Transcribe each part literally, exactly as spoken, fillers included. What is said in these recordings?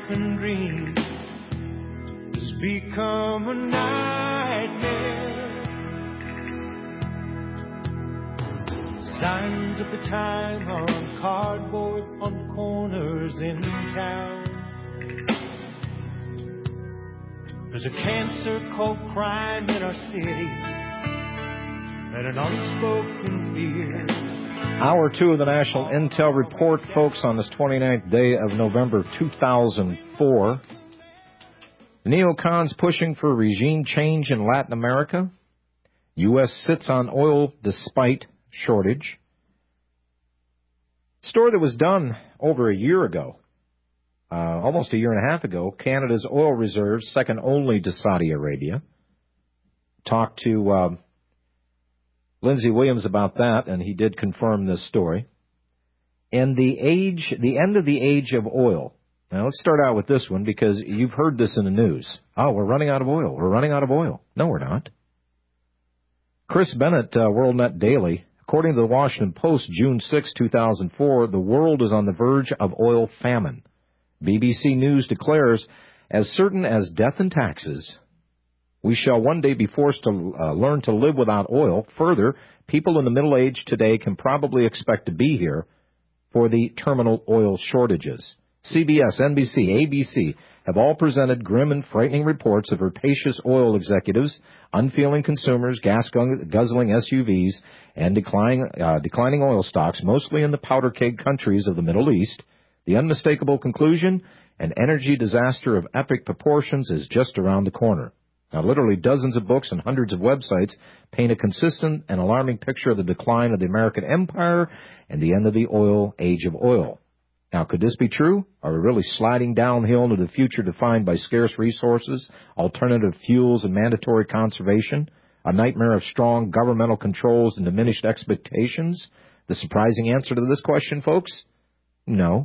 American dream has become a nightmare. Signs of the time on cardboard on corners in town. There's a cancer called crime in our cities and an unspoken fear. Hour two of the National Intel Report, folks, on this twenty-ninth day of November two thousand four. Neocons pushing for regime change in Latin America. U S sits on oil despite shortage. Story that was done over a year ago. Uh, almost a year and a half ago, Canada's oil reserves, second only to Saudi Arabia. Talked to uh, Lindsey Williams about that, and he did confirm this story. And the age, the end of the age of oil. Now, let's start out with this one, because you've heard this in the news. Oh, we're running out of oil. We're running out of oil. No, we're not. Chris Bennett, uh, WorldNet Daily. According to the Washington Post, June sixth, two thousand four, the world is on the verge of oil famine. B B C News declares, as certain as death and taxes, we shall one day be forced to uh, learn to live without oil. Further, people in the middle age today can probably expect to be here for the terminal oil shortages. C B S, N B C, A B C have all presented grim and frightening reports of rapacious oil executives, unfeeling consumers, gas-guzzling S U Vs, and declining, uh, declining oil stocks, mostly in the powder keg countries of the Middle East. The unmistakable conclusion, an energy disaster of epic proportions is just around the corner. Now, literally dozens of books and hundreds of websites paint a consistent and alarming picture of the decline of the American empire and the end of the oil age of oil. Now, could this be true? Are we really sliding downhill into the future defined by scarce resources, alternative fuels, and mandatory conservation? A nightmare of strong governmental controls and diminished expectations? The surprising answer to this question, folks? No.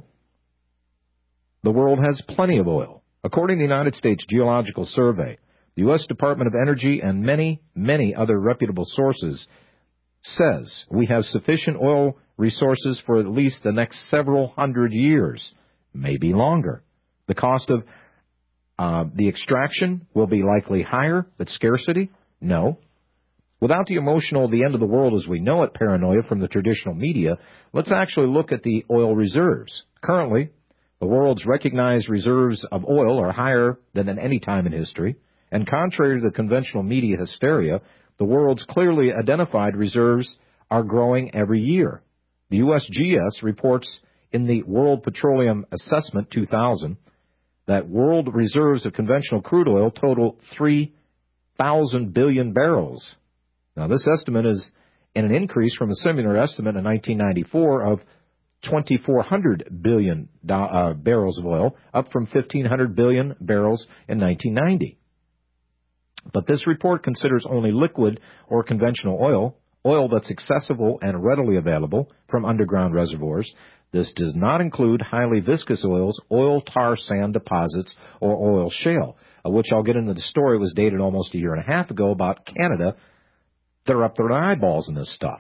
The world has plenty of oil. According to the United States Geological Survey, the U S Department of Energy and many, many other reputable sources says we have sufficient oil resources for at least the next several hundred years, maybe longer. The cost of uh, the extraction will be likely higher, but scarcity? No. Without the emotional, the end of the world as we know it paranoia from the traditional media, let's actually look at the oil reserves. Currently, the world's recognized reserves of oil are higher than at any time in history, and contrary to the conventional media hysteria, the world's clearly identified reserves are growing every year. The U S G S reports in the World Petroleum Assessment two thousand that world reserves of conventional crude oil total three thousand billion barrels. Now, this estimate is in an increase from a similar estimate in nineteen ninety-four of twenty-four hundred billion uh, barrels of oil, up from fifteen hundred billion barrels in nineteen ninety. But this report considers only liquid or conventional oil, oil that's accessible and readily available from underground reservoirs. This does not include highly viscous oils, oil tar sand deposits, or oil shale, of which I'll get into the story was dated almost a year and a half ago about Canada. They're up their eyeballs in this stuff.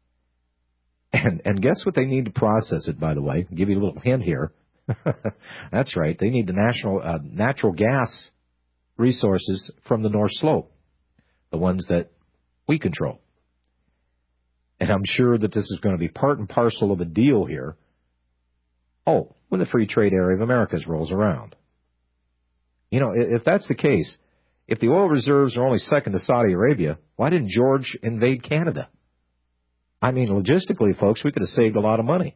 And, and guess what they need to process it, by the way? I'll give you a little hint here. That's right. They need the national uh, natural gas resources from the North Slope, the ones that we control. And I'm sure that this is going to be part and parcel of a deal here. Oh, when the free trade area of Americas rolls around. You know, if that's the case, if the oil reserves are only second to Saudi Arabia, why didn't George invade Canada? I mean, logistically, folks, we could have saved a lot of money.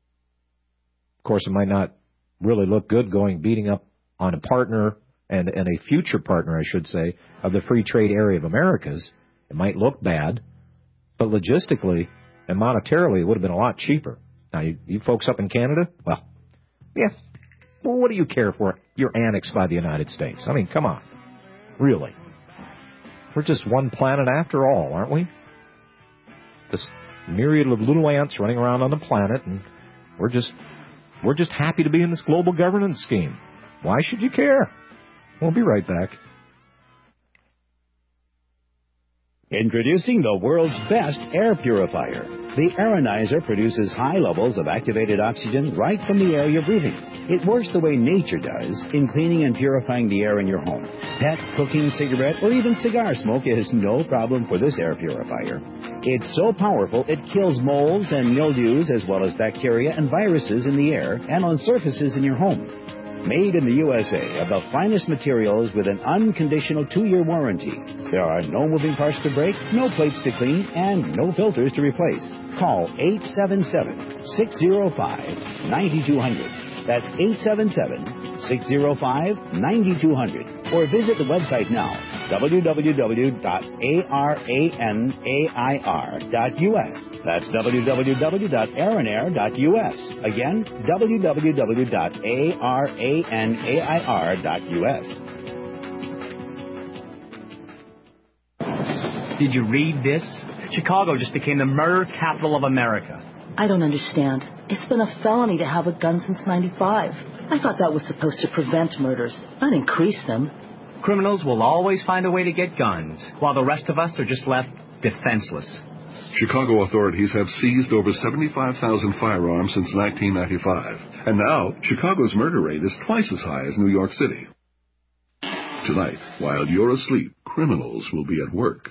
Of course, it might not really look good going beating up on a partner and, and a future partner, I should say, of the free trade area of Americas. It might look bad, but logistically and monetarily, it would have been a lot cheaper. Now, you, you folks up in Canada, well, yeah, well, what do you care for? You're annexed by the United States. I mean, come on. Really. We're just one planet after all, aren't we? This myriad of little ants running around on the planet, and we're just we're just happy to be in this global governance scheme. Why should you care? We'll be right back. Introducing the world's best air purifier. The Aeronizer produces high levels of activated oxygen right from the air you're breathing. It works the way nature does in cleaning and purifying the air in your home. Pet, cooking, cigarette, or even cigar smoke is no problem for this air purifier. It's so powerful it kills molds and mildews as well as bacteria and viruses in the air and on surfaces in your home. Made in the U S A of the finest materials with an unconditional two-year warranty. There are no moving parts to break, no plates to clean, and no filters to replace. Call eight seven seven, six zero five, nine two zero zero. That's eight seven seven, six zero five, nine two zero zero. Or visit the website now, w w w dot aranair dot u s. That's w w w dot aranair dot u s. Again, w w w dot aranair dot u s. Did you read this? Chicago just became the murder capital of America. I don't understand. It's been a felony to have a gun since ninety-five. I thought that was supposed to prevent murders, not increase them. Criminals will always find a way to get guns, while the rest of us are just left defenseless. Chicago authorities have seized over seventy-five thousand firearms since nineteen ninety-five. And now, Chicago's murder rate is twice as high as New York City. Tonight, while you're asleep, criminals will be at work.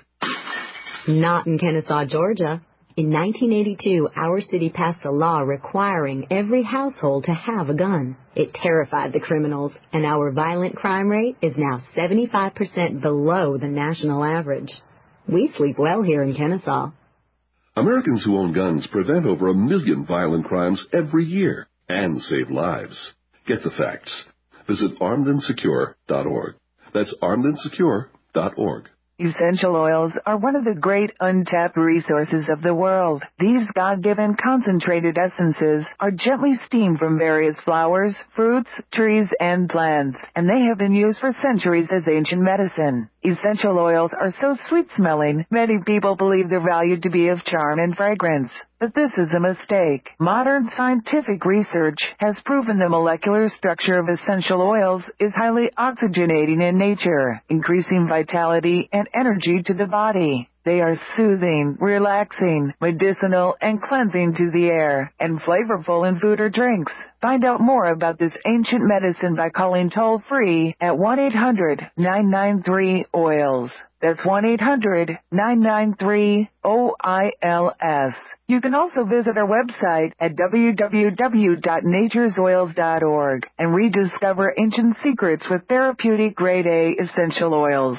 Not in Kennesaw, Georgia. In nineteen eighty-two, our city passed a law requiring every household to have a gun. It terrified the criminals, and our violent crime rate is now seventy-five percent below the national average. We sleep well here in Kennesaw. Americans who own guns prevent over a million violent crimes every year and save lives. Get the facts. Visit armed and secure dot org. That's armed and secure dot org. Essential oils are one of the great untapped resources of the world. These God-given concentrated essences are gently steamed from various flowers, fruits, trees, and plants, and they have been used for centuries as ancient medicine. Essential oils are so sweet-smelling, many people believe their value to be of charm and fragrance. But this is a mistake. Modern scientific research has proven the molecular structure of essential oils is highly oxygenating in nature, increasing vitality and energy to the body. They are soothing, relaxing, medicinal, and cleansing to the air, and flavorful in food or drinks. Find out more about this ancient medicine by calling toll-free at one eight hundred, nine nine three, O I L S. That's one eight hundred, nine nine three, O I L S. You can also visit our website at w w w dot natures oils dot org and rediscover ancient secrets with therapeutic grade A essential oils.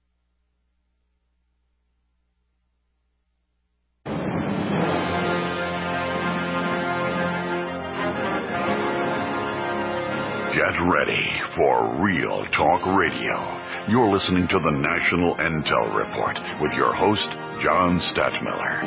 Get ready for Real Talk Radio. You're listening to the National Intel Report with your host, John Stadtmiller.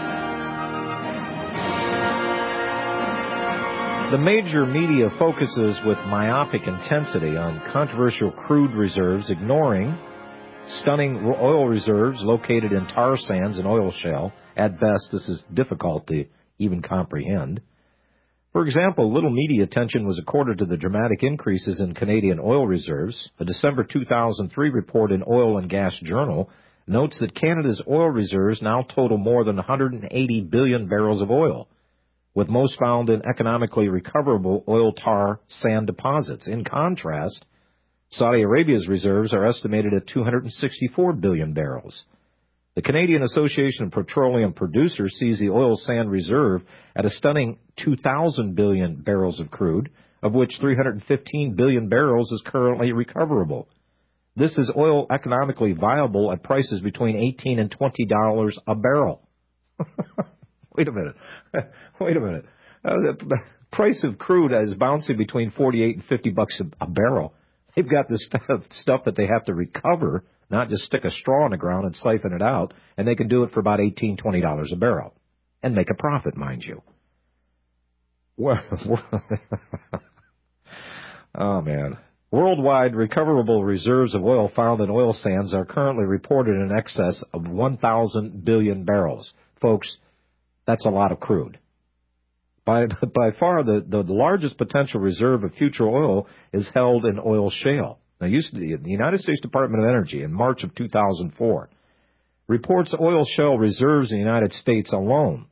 The major media focuses with myopic intensity on controversial crude reserves, ignoring stunning oil reserves located in tar sands and oil shale. At best, this is difficult to even comprehend. For example, little media attention was accorded to the dramatic increases in Canadian oil reserves. A December two thousand three report in Oil and Gas Journal notes that Canada's oil reserves now total more than one hundred eighty billion barrels of oil, with most found in economically recoverable oil tar sand deposits. In contrast, Saudi Arabia's reserves are estimated at two hundred sixty-four billion barrels. The Canadian Association of Petroleum Producers sees the oil sand reserve at a stunning two thousand billion barrels of crude, of which three hundred fifteen billion barrels is currently recoverable. This is oil economically viable at prices between eighteen and twenty dollars a barrel. Wait a minute. Wait a minute. Uh, the price of crude is bouncing between forty-eight and fifty bucks a, a barrel. They've got this stuff, stuff that they have to recover, not just stick a straw in the ground and siphon it out, and they can do it for about eighteen, twenty dollars a barrel and make a profit, mind you. Well, oh, man. Worldwide recoverable reserves of oil found in oil sands are currently reported in excess of one thousand billion barrels. Folks, that's a lot of crude. By, by far, the, the largest potential reserve of future oil is held in oil shale. Now, used to, the United States Department of Energy in March of two thousand four reports oil shale reserves in the United States alone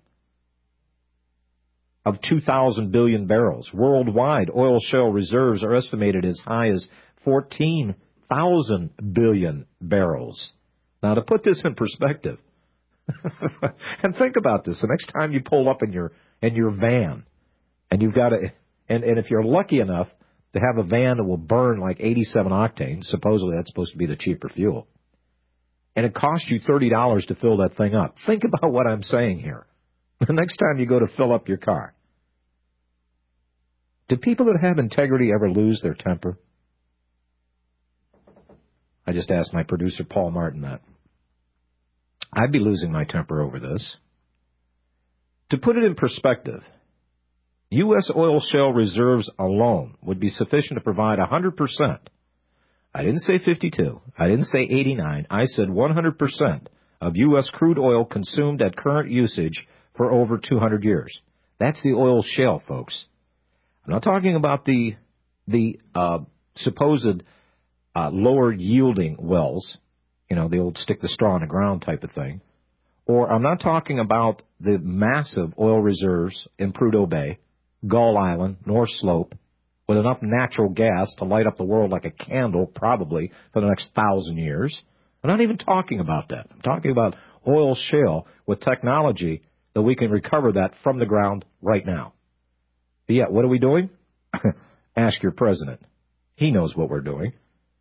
of two thousand billion barrels. Worldwide, oil shale reserves are estimated as high as fourteen thousand billion barrels. Now, to put this in perspective, and think about this, the next time you pull up in your in your van, and you've got to, and, and if you're lucky enough to have a van that will burn like eighty-seven octane, supposedly that's supposed to be the cheaper fuel, and it costs you thirty dollars to fill that thing up. Think about what I'm saying here. The next time you go to fill up your car, do people that have integrity ever lose their temper? I just asked my producer, Paul Martin, that. I'd be losing my temper over this. To put it in perspective, U S oil shale reserves alone would be sufficient to provide one hundred percent. I didn't say fifty-two. I didn't say eighty-nine. I said one hundred percent of U S crude oil consumed at current usage for over two hundred years. That's the oil shale, folks. I'm not talking about the the uh, supposed uh, lower yielding wells, you know, the old stick the straw in the ground type of thing. Or I'm not talking about the massive oil reserves in Prudhoe Bay, Gull Island, North Slope, with enough natural gas to light up the world like a candle probably for the next thousand years. I'm not even talking about that. I'm talking about oil shale with technology that we can recover that from the ground right now. But yeah, what are we doing? Ask your president. He knows what we're doing.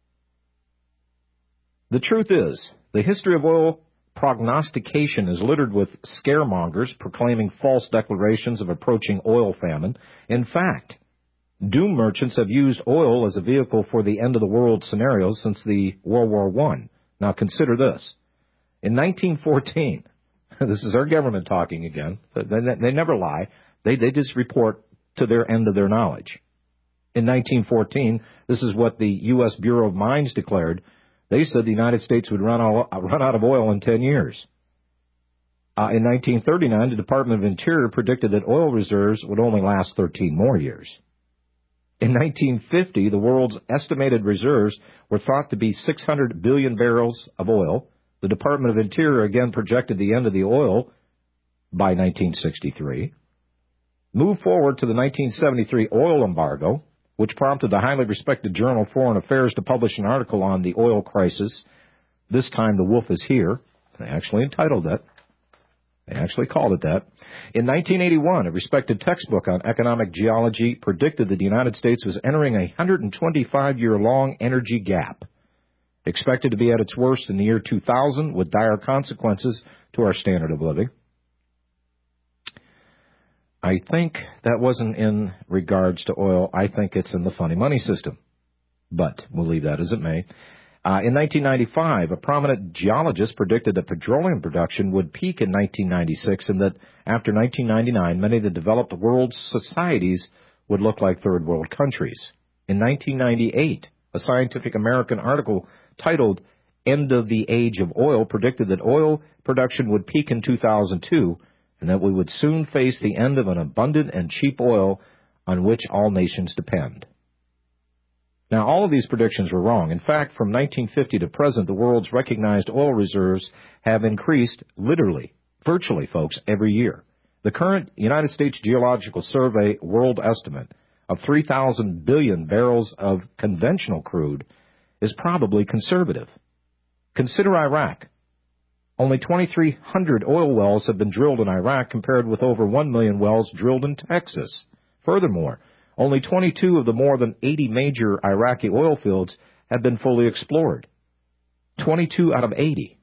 The truth is, the history of oil prognostication is littered with scaremongers proclaiming false declarations of approaching oil famine. In fact, doom merchants have used oil as a vehicle for the end-of-the-world scenarios since the World War One. Now consider this. In nineteen fourteen, this is our government talking again. They, they never lie. They, they just report to their end of their knowledge. In nineteen fourteen, this is what the U S Bureau of Mines declared. They said the United States would run, all, run out of oil in ten years. Uh, in nineteen thirty-nine, the Department of Interior predicted that oil reserves would only last thirteen more years. In nineteen fifty, the world's estimated reserves were thought to be six hundred billion barrels of oil. The Department of Interior again projected the end of the oil by nineteen sixty-three. Move forward to the nineteen seventy-three oil embargo, which prompted the highly respected journal Foreign Affairs to publish an article on the oil crisis. This time the wolf is here. They actually entitled it. They actually called it that. In nineteen eighty-one, a respected textbook on economic geology predicted that the United States was entering a one hundred twenty-five year long energy gap, expected to be at its worst in the year two thousand, with dire consequences to our standard of living. I think that wasn't in regards to oil. I think it's in the funny money system. But we'll leave that as it may. Uh, in nineteen ninety-five, a prominent geologist predicted that petroleum production would peak in nineteen ninety-six and that after nineteen ninety-nine, many of the developed world societies would look like third world countries. In nineteen ninety-eight, a Scientific American article titled End of the Age of Oil predicted that oil production would peak in two thousand two and that we would soon face the end of an abundant and cheap oil on which all nations depend. Now, all of these predictions were wrong. In fact, from nineteen fifty to present, the world's recognized oil reserves have increased literally, virtually, folks, every year. The current United States Geological Survey world estimate of three thousand billion barrels of conventional crude is probably conservative. Consider Iraq. Only twenty-three hundred oil wells have been drilled in Iraq compared with over one million wells drilled in Texas. Furthermore, only twenty-two of the more than eighty major Iraqi oil fields have been fully explored. twenty-two out of eighty.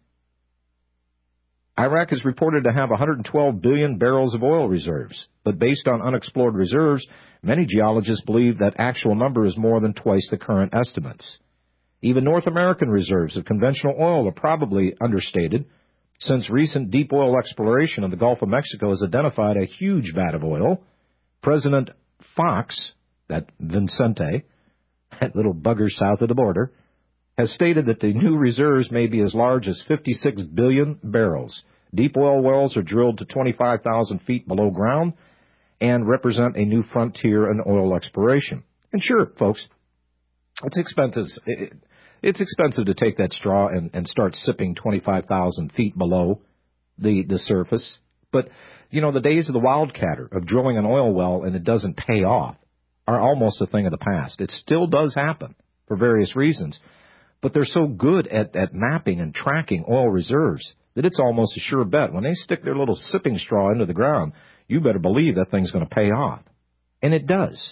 Iraq is reported to have one hundred twelve billion barrels of oil reserves, but based on unexplored reserves, many geologists believe that actual number is more than twice the current estimates. Even North American reserves of conventional oil are probably understated, since recent deep oil exploration in the Gulf of Mexico has identified a huge vat of oil. President Fox, that Vicente, that little bugger south of the border, has stated that the new reserves may be as large as fifty-six billion barrels. Deep oil wells are drilled to twenty-five thousand feet below ground and represent a new frontier in oil exploration. And sure, folks, it's expensive. It, it's expensive to take that straw and, and start sipping twenty-five thousand feet below the, the surface. But, you know, the days of the wildcatter, of drilling an oil well and it doesn't pay off, are almost a thing of the past. It still does happen for various reasons. But they're so good at, at mapping and tracking oil reserves that it's almost a sure bet. When they stick their little sipping straw into the ground, you better believe that thing's going to pay off. And it does.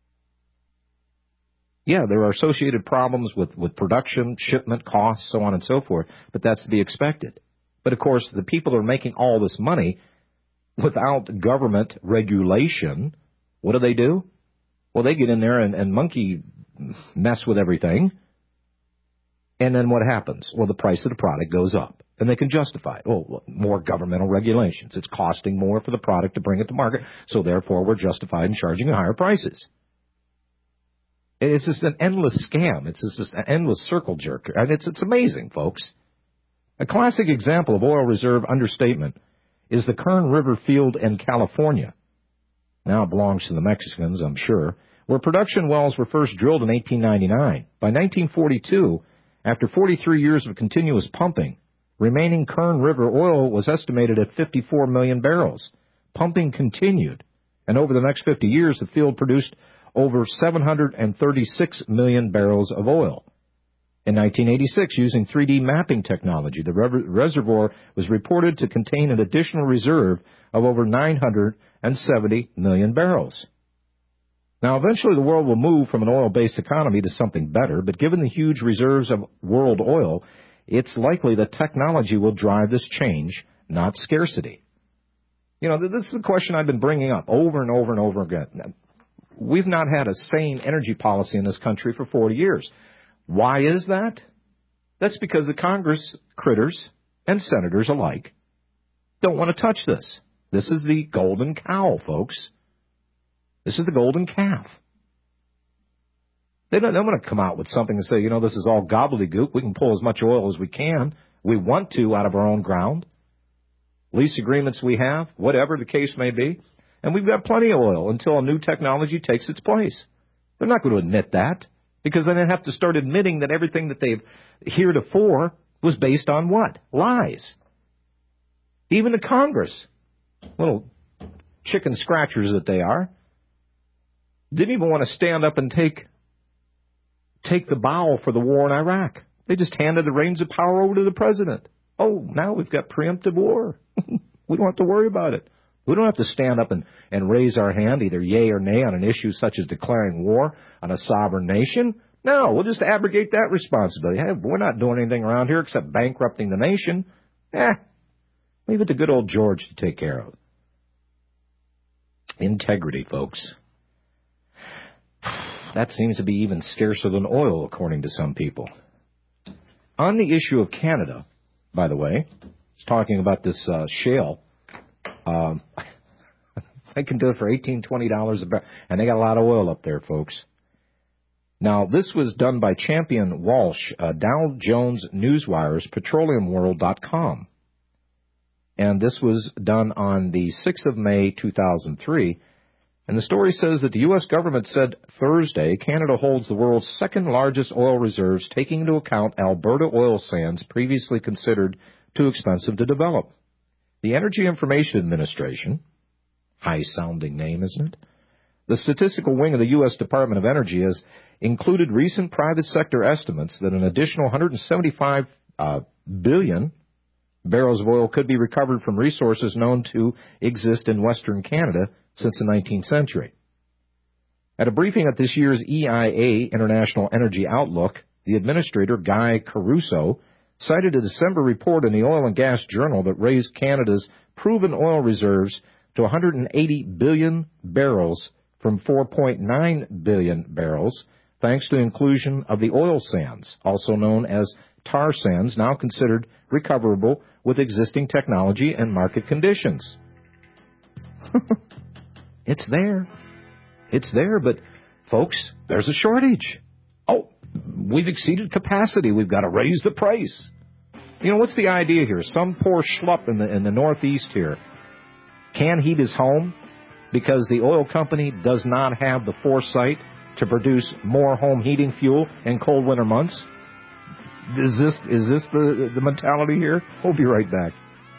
Yeah, there are associated problems with, with production, shipment, costs, so on and so forth, but that's to be expected. But, of course, the people that are making all this money without government regulation, what do they do? Well, they get in there and, and monkey mess with everything. And then what happens? Well, the price of the product goes up. And they can justify it. Well, more governmental regulations. It's costing more for the product to bring it to market, so therefore we're justified in charging higher prices. It's just an endless scam. It's just an endless circle jerk. And it's, it's amazing, folks. A classic example of oil reserve understatement is the Kern River field in California. Now it belongs to the Mexicans, I'm sure, where production wells were first drilled in eighteen ninety-nine. By nineteen forty-two, after forty-three years of continuous pumping, remaining Kern River oil was estimated at fifty-four million barrels. Pumping continued, and over the next fifty years, the field produced over seven hundred thirty-six million barrels of oil. In nineteen eighty-six, using three D mapping technology, the re- reservoir was reported to contain an additional reserve of over nine hundred seventy million barrels. Now, eventually the world will move from an oil-based economy to something better, but given the huge reserves of world oil, it's likely that technology will drive this change, not scarcity. You know, this is the question I've been bringing up over and over and over again. We've not had a sane energy policy in this country for forty years. Why is that? That's because the Congress critters and senators alike don't want to touch this. This is the golden cow, folks. This is the golden calf. They don't, they don't want to come out with something and say, you know, this is all gobbledygook. We can pull as much oil as we can. We want to out of our own ground. Lease agreements we have, whatever the case may be. And we've got plenty of oil until a new technology takes its place. They're not going to admit that, because then they have to start admitting that everything that they've heretofore was based on what? Lies. Even the Congress, little chicken scratchers that they are, didn't even want to stand up and take take the bow for the war in Iraq. They just handed the reins of power over to the president. Oh, now we've got preemptive war. We don't have to worry about it. We don't have to stand up and, and raise our hand, either yay or nay, on an issue such as declaring war on a sovereign nation. No, we'll just abrogate that responsibility. Hey, we're not doing anything around here except bankrupting the nation. Eh, leave it to good old George to take care of. Integrity, folks. That seems to be even scarcer than oil, according to some people. On the issue of Canada, by the way, it's talking about this uh, shale. Um, I can do it for eighteen dollars, twenty dollars a barrel, and they got a lot of oil up there, folks. Now, this was done by Champion Walsh, uh, Dow Jones Newswires, petroleum world dot com. And this was done on the sixth of May, two thousand three. And the story says that the U S government said Thursday Canada holds the world's second largest oil reserves, taking into account Alberta oil sands previously considered too expensive to develop. The Energy Information Administration, high-sounding name, isn't it? The statistical wing of the U S Department of Energy has included recent private sector estimates that an additional one hundred seventy-five uh, billion barrels of oil could be recovered from resources known to exist in Western Canada since the nineteenth century. At a briefing at this year's E I A, International Energy Outlook, the administrator, Guy Caruso, cited a December report in the Oil and Gas Journal that raised Canada's proven oil reserves to one hundred eighty billion barrels from four point nine billion barrels, thanks to the inclusion of the oil sands, also known as tar sands, now considered recoverable with existing technology and market conditions. It's there. It's there, but, folks, there's a shortage. Oh, we've exceeded capacity. We've got to raise the price. You know, what's the idea here? Some poor schlupp in the, in the Northeast here can't heat his home because the oil company does not have the foresight to produce more home heating fuel in cold winter months. Is this is this the, the mentality here? We'll be right back.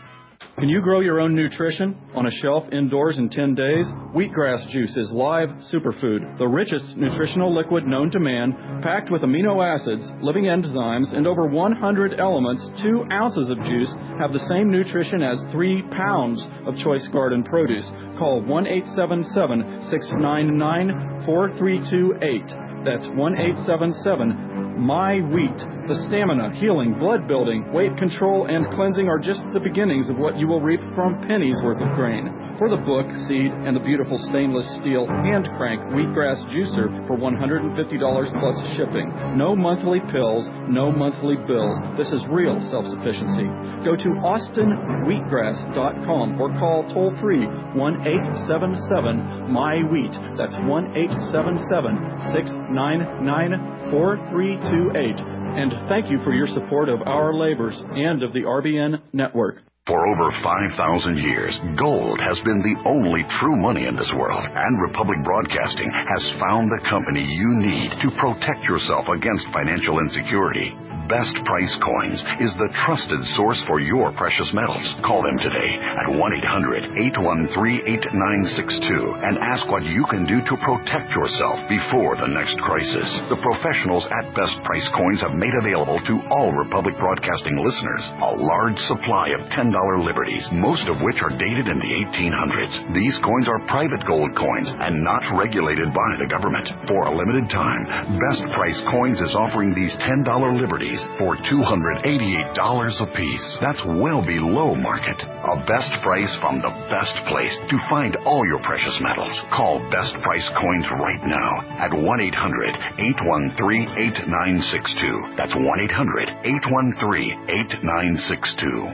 Can you grow your own nutrition on a shelf indoors in ten days? Wheatgrass juice is live superfood, the richest nutritional liquid known to man, packed with amino acids, living enzymes, and over one hundred elements. Two ounces of juice have the same nutrition as three pounds of choice garden produce. Call one eight seven seven, six nine nine, four three two eight. That's one eight seven seven, My Wheat. The stamina, healing, blood building, weight control, and cleansing are just the beginnings of what you will reap from pennies worth of grain. For the book, seed, and the beautiful stainless steel hand crank wheatgrass juicer for one hundred fifty dollars plus shipping. No monthly pills, no monthly bills. This is real self-sufficiency. Go to austin wheatgrass dot com or call toll-free one eight seven seven, M Y wheat. That's one eight seven seven, six nine nine, four three two eight. And thank you for your support of our labors and of the R B N network. For over five thousand years, gold has been the only true money in this world, and Republic Broadcasting has found the company you need to protect yourself against financial insecurity. Best Price Coins is the trusted source for your precious metals. Call them today at one eight hundred, eight one three, eight nine six two and ask what you can do to protect yourself before the next crisis. The professionals at Best Price Coins have made available to all Republic Broadcasting listeners a large supply of ten dollar liberties, most of which are dated in the eighteen hundreds. These coins are private gold coins and not regulated by the government. For a limited time, Best Price Coins is offering these ten dollar liberties for two hundred eighty-eight dollars a piece. That's well below market. A best price from the best place to find all your precious metals. Call Best Price Coins right now at one eight hundred, eight one three, eight nine six two. That's one eight hundred, eight one three, eight nine six two.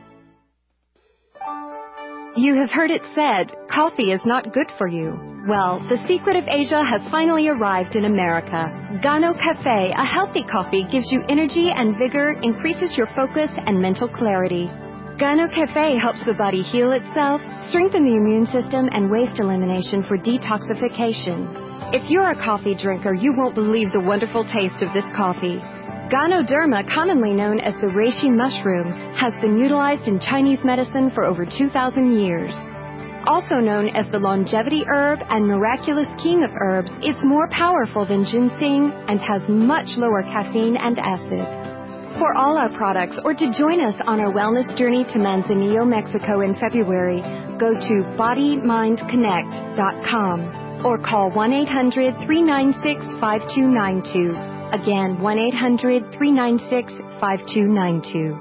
You have heard it said, coffee is not good for you. Well, the secret of Asia has finally arrived in America. Gano Cafe, a healthy coffee, gives you energy and vigor, increases your focus and mental clarity. Gano Cafe helps the body heal itself, strengthen the immune system, and waste elimination for detoxification. If you're a coffee drinker, you won't believe the wonderful taste of this coffee. Ganoderma, commonly known as the reishi mushroom, has been utilized in Chinese medicine for over two thousand years. Also known as the longevity herb and miraculous king of herbs, it's more powerful than ginseng and has much lower caffeine and acid. For all our products, or to join us on our wellness journey to Manzanillo, Mexico in February, go to body mind connect dot com or call one eight hundred, three nine six, five two nine two. Again, one eight hundred, three nine six, five two nine two.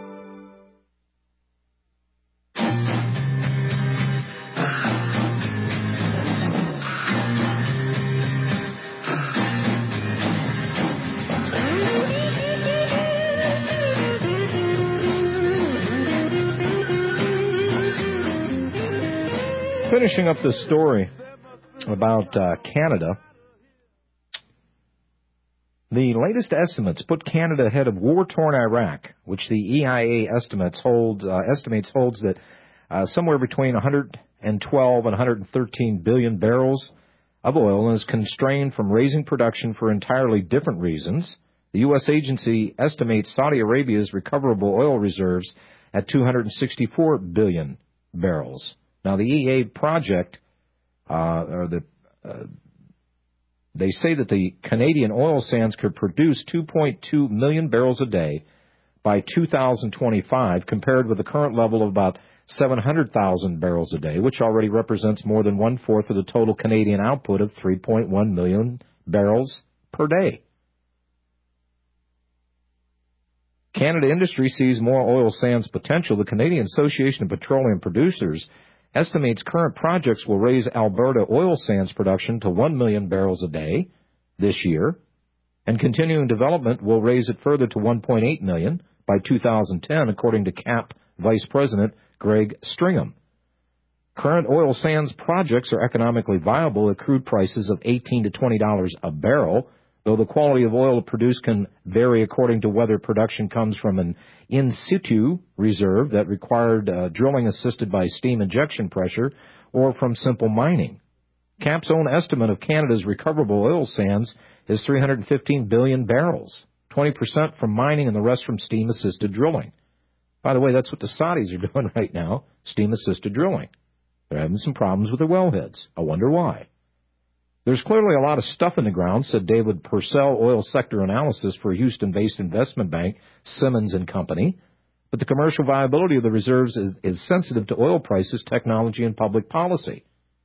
Finishing up this story about uh, Canada. The latest estimates put Canada ahead of war-torn Iraq, which the E I A estimates hold uh, estimates holds that uh, somewhere between one hundred twelve and one hundred thirteen billion barrels of oil and is constrained from raising production for entirely different reasons. The U S agency estimates Saudi Arabia's recoverable oil reserves at two hundred sixty-four billion barrels. Now, the E A project, uh, or the uh, They say that the Canadian oil sands could produce two point two million barrels a day by two thousand twenty-five, compared with the current level of about seven hundred thousand barrels a day, which already represents more than one-fourth of the total Canadian output of three point one million barrels per day. Canada Industry sees more oil sands potential. The Canadian Association of Petroleum Producers estimates current projects will raise Alberta oil sands production to one million barrels a day this year, and continuing development will raise it further to one point eight million by two thousand ten, according to C A P Vice President Greg Stringham. Current oil sands projects are economically viable at crude prices of eighteen to twenty dollars a barrel, though the quality of oil produced can vary according to whether production comes from an in situ reserve that required uh, drilling assisted by steam injection pressure or from simple mining. C A P's own estimate of Canada's recoverable oil sands is three hundred fifteen billion barrels, twenty percent from mining and the rest from steam-assisted drilling. By the way, that's what the Saudis are doing right now, steam-assisted drilling. They're having some problems with their wellheads. I wonder why. There's clearly a lot of stuff in the ground, said David Purcell, oil sector analysis for Houston-based investment bank Simmons and Company. But the commercial viability of the reserves is, is sensitive to oil prices, technology, and public policy.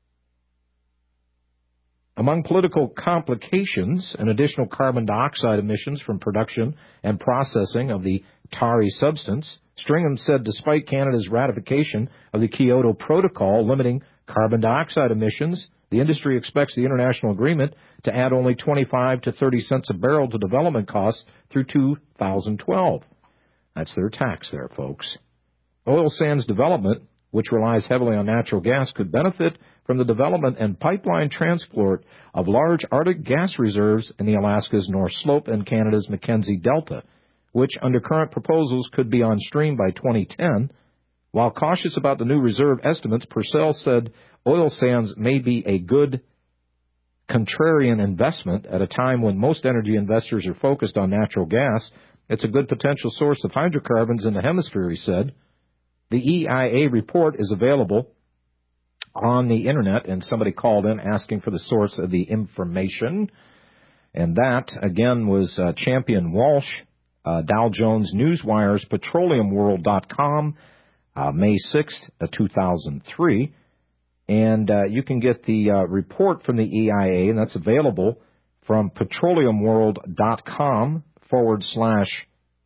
Among political complications and additional carbon dioxide emissions from production and processing of the tarry substance, Stringham said despite Canada's ratification of the Kyoto Protocol limiting carbon dioxide emissions, the industry expects the international agreement to add only twenty-five to thirty cents a barrel to development costs through two thousand twelve. That's their tax there, folks. Oil sands development, which relies heavily on natural gas, could benefit from the development and pipeline transport of large Arctic gas reserves in the Alaska's North Slope and Canada's Mackenzie Delta, which under current proposals could be on stream by twenty ten. While cautious about the new reserve estimates, Purcell said oil sands may be a good contrarian investment at a time when most energy investors are focused on natural gas. It's a good potential source of hydrocarbons in the hemisphere, he said. The E I A report is available on the Internet, and somebody called in asking for the source of the information. And that, again, was uh, Champion Walsh, uh, Dow Jones Newswire's petroleum world dot com, uh, May sixth, two thousand three. And uh, you can get the uh, report from the E I A, and that's available from petroleum world dot com forward slash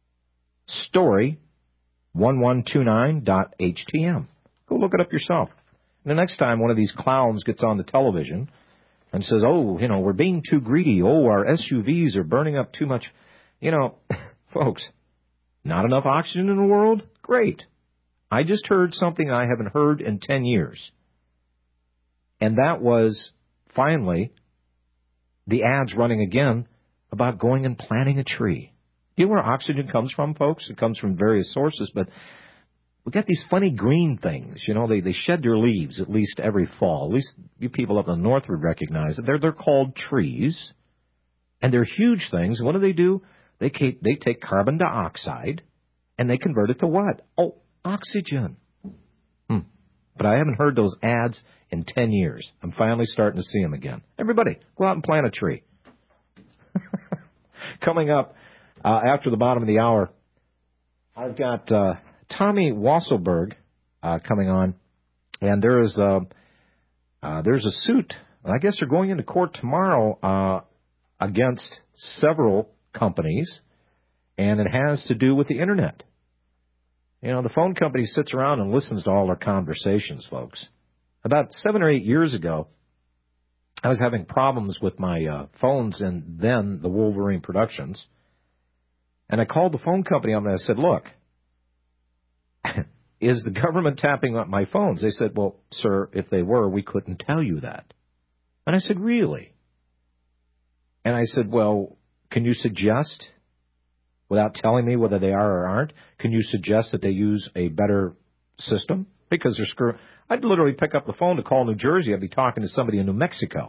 story one one two nine dot H T M. Go look it up yourself. And the next time one of these clowns gets on the television and says, oh, you know, we're being too greedy. Oh, our S U Vs are burning up too much. You know, folks, not enough oxygen in the world? Great. I just heard something I haven't heard in ten years. And that was, finally, the ads running again about going and planting a tree. You know where oxygen comes from, folks? It comes from various sources, but we got these funny green things. You know, they, they shed their leaves at least every fall. At least you people up in the north would recognize it. They're, they're called trees, and they're huge things. What do they do? They, they take carbon dioxide, and they convert it to what? Oh, oxygen. Hmm. But I haven't heard those ads in ten years. I'm finally starting to see them again. Everybody, go out and plant a tree. Coming up uh, after the bottom of the hour, I've got uh, Tommy Wasselberg uh, coming on, and there is uh, uh, there's a suit. I guess they're going into court tomorrow uh, against several companies, and it has to do with the Internet. You know, the phone company sits around and listens to all our conversations, folks. About seven or eight years ago, I was having problems with my uh, phones and then the Wolverine Productions. And I called the phone company up and I said, look, is the government tapping up my phones? They said, well, sir, if they were, we couldn't tell you that. And I said, really? And I said, well, can you suggest, without telling me whether they are or aren't, can you suggest that they use a better system? Because they're screw. I'd literally pick up the phone to call New Jersey. I'd be talking to somebody in New Mexico.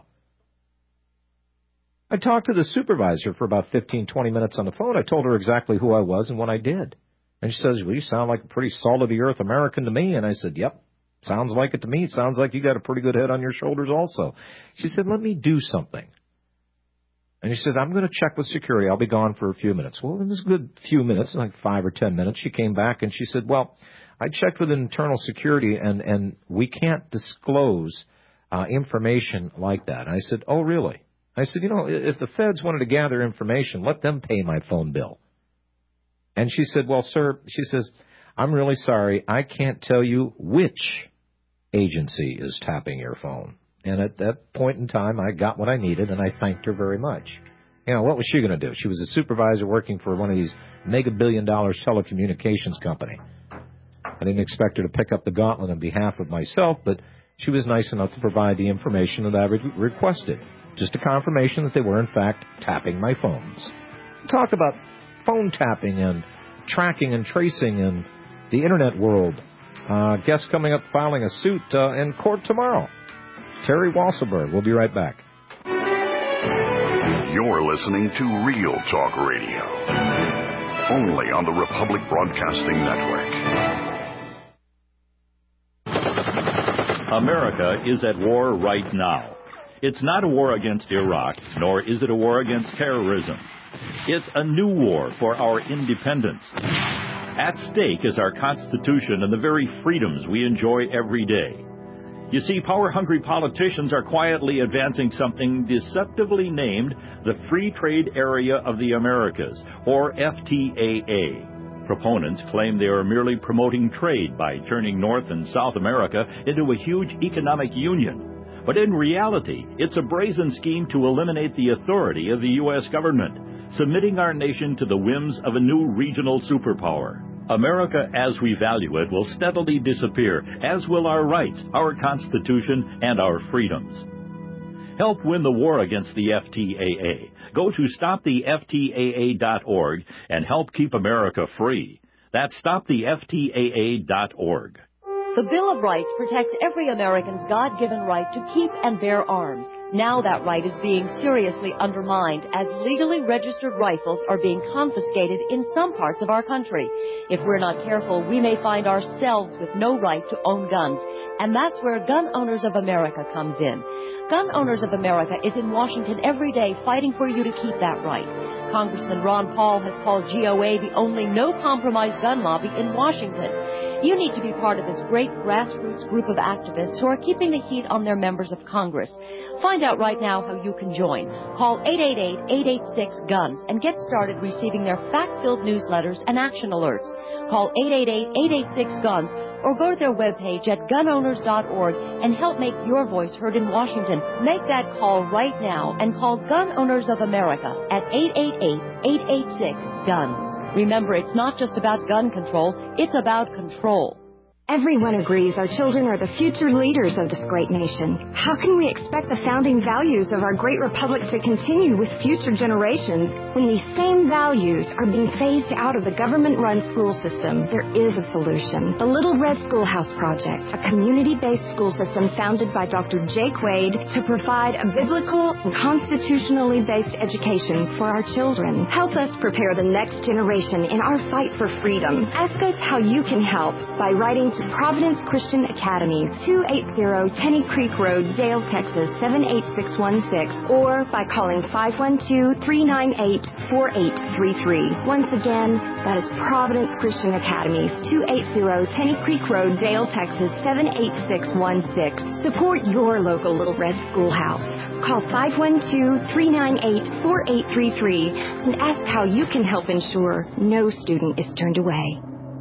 I talked to the supervisor for about fifteen, twenty minutes on the phone. I told her exactly who I was and what I did. And she says, well, you sound like a pretty solid-of-the-earth American to me. And I said, yep, sounds like it to me. It sounds like you got a pretty good head on your shoulders also. She said, let me do something. And she says, I'm going to check with security. I'll be gone for a few minutes. Well, it was a good few minutes, like five or ten minutes. She came back and she said, well, I checked with internal security, and, and we can't disclose uh, information like that. And I said, oh, really? I said, you know, if the feds wanted to gather information, let them pay my phone bill. And she said, well, sir, she says, I'm really sorry. I can't tell you which agency is tapping your phone. And at that point in time, I got what I needed, and I thanked her very much. You know, what was she going to do? She was a supervisor working for one of these mega-billion-dollar telecommunications company. I didn't expect her to pick up the gauntlet on behalf of myself, but she was nice enough to provide the information that I re- requested. Just a confirmation that they were, in fact, tapping my phones. Talk about phone tapping and tracking and tracing in the Internet world. Uh, guest coming up filing a suit uh, in court tomorrow. Terry Wasselberg. We'll be right back. You're listening to Real Talk Radio, only on the Republic Broadcasting Network. America is at war right now. It's not a war against Iraq, nor is it a war against terrorism. It's a new war for our independence. At stake is our Constitution and the very freedoms we enjoy every day. You see, power-hungry politicians are quietly advancing something deceptively named the Free Trade Area of the Americas, or F T A A. Proponents claim they are merely promoting trade by turning North and South America into a huge economic union. But in reality, it's a brazen scheme to eliminate the authority of the U S government, submitting our nation to the whims of a new regional superpower. America as we value it will steadily disappear, as will our rights, our Constitution, and our freedoms. Help win the war against the F T A A. Go to stop the F T A A dot org and help keep America free. That's stop the F T A A dot org. The Bill of Rights protects every American's God-given right to keep and bear arms. Now that right is being seriously undermined as legally registered rifles are being confiscated in some parts of our country. If we're not careful, we may find ourselves with no right to own guns. And that's where Gun Owners of America comes in. Gun Owners of America is in Washington every day fighting for you to keep that right. Congressman Ron Paul has called G O A the only no-compromise gun lobby in Washington. You need to be part of this great grassroots group of activists who are keeping the heat on their members of Congress. Find out right now how you can join. Call eight eight eight, eight eight six, GUNS and get started receiving their fact-filled newsletters and action alerts. Call eight eight eight, eight eight six, GUNS or go to their webpage at gun owners dot org and help make your voice heard in Washington. Make that call right now and call Gun Owners of America at eight eight eight, eight eight six, GUNS. Remember, it's not just about gun control, it's about control. Everyone agrees our children are the future leaders of this great nation. How can we expect the founding values of our great republic to continue with future generations when these same values are being phased out of the government-run school system? There is a solution. The Little Red Schoolhouse Project, a community-based school system founded by Doctor Jake Wade to provide a biblical and constitutionally based education for our children. Help us prepare the next generation in our fight for freedom. Ask us how you can help by writing to Providence Christian Academy, two eighty Tenny Creek Road, Dale, Texas, seven eight six one six, or by calling five one two, three nine eight, four eight three three. Once again, that is Providence Christian Academy, two eighty Tenny Creek Road, Dale, Texas, seven eight six one six. Support your local Little Red Schoolhouse. Call five one two, three nine eight, four eight three three and ask how you can help ensure no student is turned away.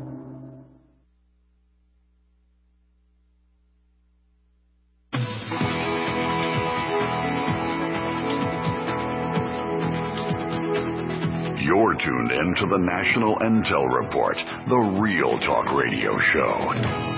You're tuned in to the National Intel Report, the Real Talk Radio Show.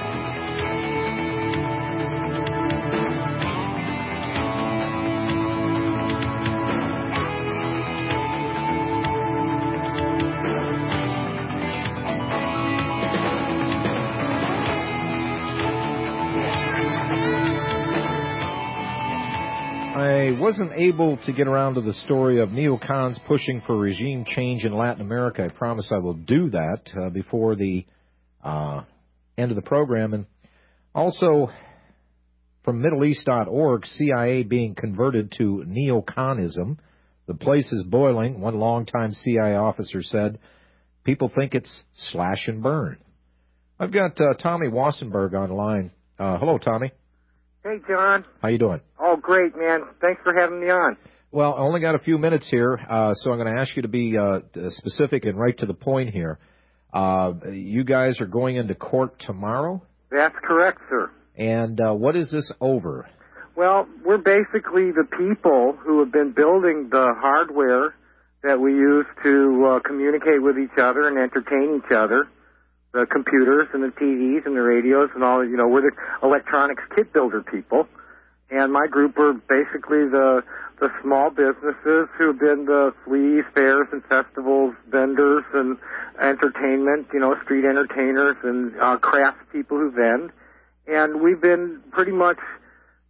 I wasn't able to get around to the story of neocons pushing for regime change in Latin America. I promise I will do that uh, before the uh, end of the program. And also, from Middle East dot org, C I A being converted to neoconism. The place is boiling. One longtime C I A officer said, people think it's slash and burn. I've got uh, Tommy Wassenberg on the line. Uh, hello, Tommy. Hey, John. How you doing? Oh, great, man. Thanks for having me on. Well, I only got a few minutes here, uh, so I'm going to ask you to be uh, specific and right to the point here. Uh, you guys are going into court tomorrow? That's correct, sir. And uh, what is this over? Well, we're basically the people who have been building the hardware that we use to uh, communicate with each other and entertain each other. The computers and the T Vs and the radios and all, you know, we're the electronics kit builder people. And my group are basically the the small businesses who have been the flea fairs and festivals vendors and entertainment, you know, street entertainers and uh, crafts people who vend. And we've been pretty much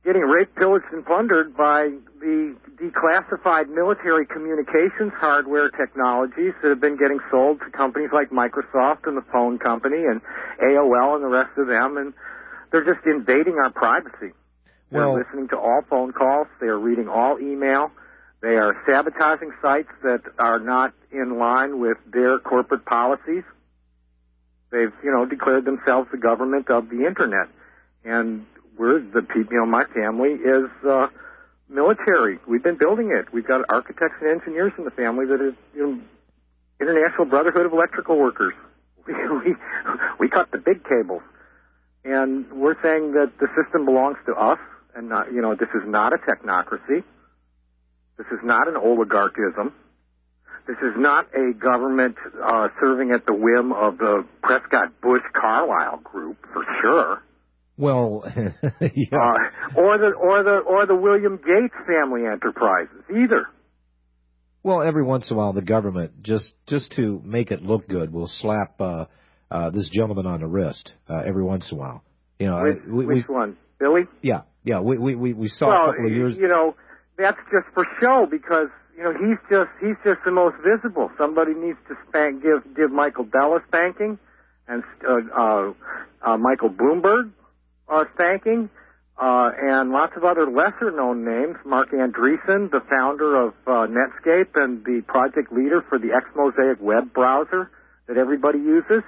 getting raped, pillaged, and plundered by the declassified military communications hardware technologies that have been getting sold to companies like Microsoft and the phone company and A O L and the rest of them, and they're just invading our privacy. They're Well, listening to all phone calls. They are reading all email. They are sabotaging sites that are not in line with their corporate policies. They've, you know, declared themselves the government of the Internet. And we're the people, you know, my family is uh, military. We've been building it. We've got architects and engineers in the family that are, you know, International Brotherhood of Electrical Workers. We, we, we cut the big cables. And we're saying that the system belongs to us, and not, you know, this is not a technocracy. This is not an oligarchism. This is not a government uh, serving at the whim of the Prescott-Bush-Carlyle group, for sure. Well, yeah. uh, or the or the or the William Gates family enterprises either. Well, every once in a while, the government, just just to make it look good, will slap uh, uh, this gentleman on the wrist uh, every once in a while. You know, Which, we, which we, one, Billy? Yeah, yeah. We we we, we saw well, a couple of years. You know, that's just for show because you know he's just he's just the most visible. Somebody needs to spank, give give Michael Bell a spanking, and uh, uh, uh, Michael Bloomberg a spanking. Uh, and lots of other lesser-known names, Mark Andreessen, the founder of uh, Netscape and the project leader for the Xmosaic web browser that everybody uses.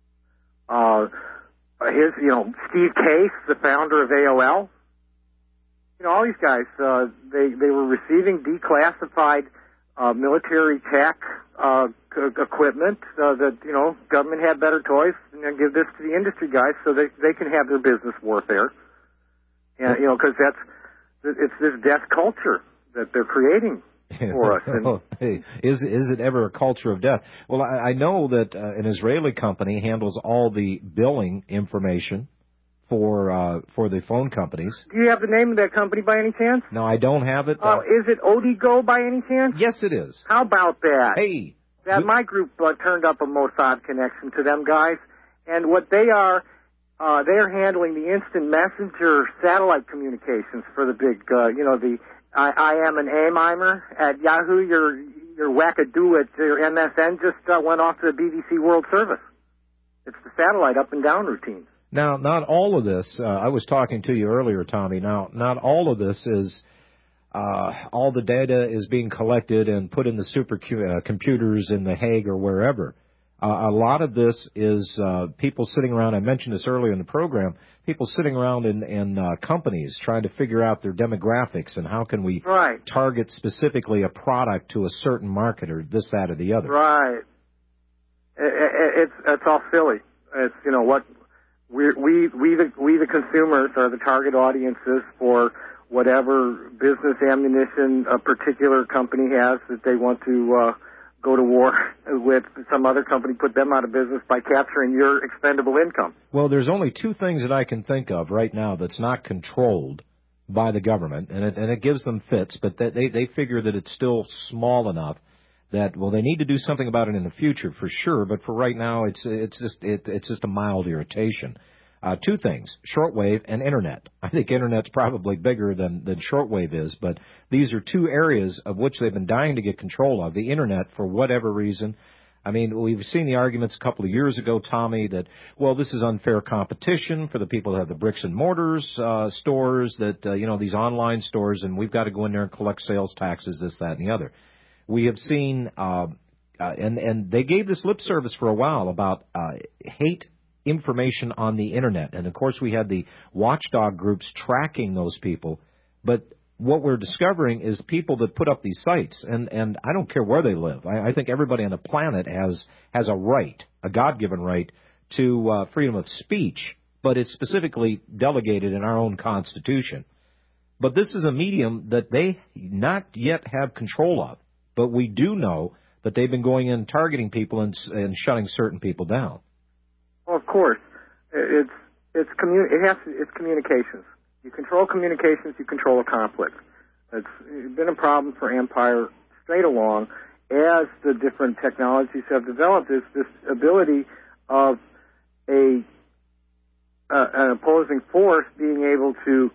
Uh, his, you know, Steve Case, the founder of A O L. You know, all these guys, uh, they, they were receiving declassified uh, military tech uh, c- equipment uh, that, you know, government had better toys, and then give this to the industry guys so they, they can have their business warfare. And, you know, because that's, it's this death culture that they're creating for us. And, hey, is is it ever a culture of death? Well, I, I know that uh, an Israeli company handles all the billing information for uh, for the phone companies. Do you have the name of that company by any chance? No, I don't have it. Uh, uh, is it Odigo by any chance? Yes, it is. How about that? Hey. That, we, my group uh, turned up a Mossad connection to them guys, and what they are... Uh, they're handling the instant messenger satellite communications for the big, uh, you know, the I, I am an A-mimer at Yahoo. Your your wackadoo at your M S N just uh, went off to the B B C World Service. It's the satellite up and down routines. Now, not all of this. Uh, I was talking to you earlier, Tommy. Now, not all of this is. Uh, all the data is being collected and put in the super uh, computers in The Hague or wherever. Uh, a lot of this is uh, people sitting around. I mentioned this earlier in the program. People sitting around in, in uh, companies trying to figure out their demographics and how can we right. target specifically a product to a certain market or this, that, or the other. Right. It, it, it's it's all silly. It's you know what we we we the we the consumers are the target audiences for whatever business ammunition a particular company has that they want to. Uh, go to war with some other company, put them out of business by capturing your expendable income. Well, there's only two things that I can think of right now that's not controlled by the government, and it, and it gives them fits, but they, they figure that it's still small enough that, well, they need to do something about it in the future for sure, but for right now it's it's just it, it's just a mild irritation. Uh, two things, shortwave and Internet. I think Internet's probably bigger than, than shortwave is, but these are two areas of which they've been dying to get control of. The Internet, for whatever reason, I mean, we've seen the arguments a couple of years ago, Tommy, that, well, this is unfair competition for the people that have the bricks and mortars uh, stores, that, uh, you know, these online stores, and we've got to go in there and collect sales taxes, this, that, and the other. We have seen, uh, uh, and, and they gave this lip service for a while about uh, hate information on the Internet. And, of course, we had the watchdog groups tracking those people. But what we're discovering is people that put up these sites, and, and I don't care where they live. I, I think everybody on the planet has has a right, a God-given right, to uh, freedom of speech, but it's specifically delegated in our own Constitution. But this is a medium that they not yet have control of. But we do know that they've been going in targeting people and, and shutting certain people down. Well, of course, it's it's commu- it has to, it's communications. You control communications, you control a conflict. It's been a problem for Empire straight along as the different technologies have developed. Is this ability of a uh, an opposing force being able to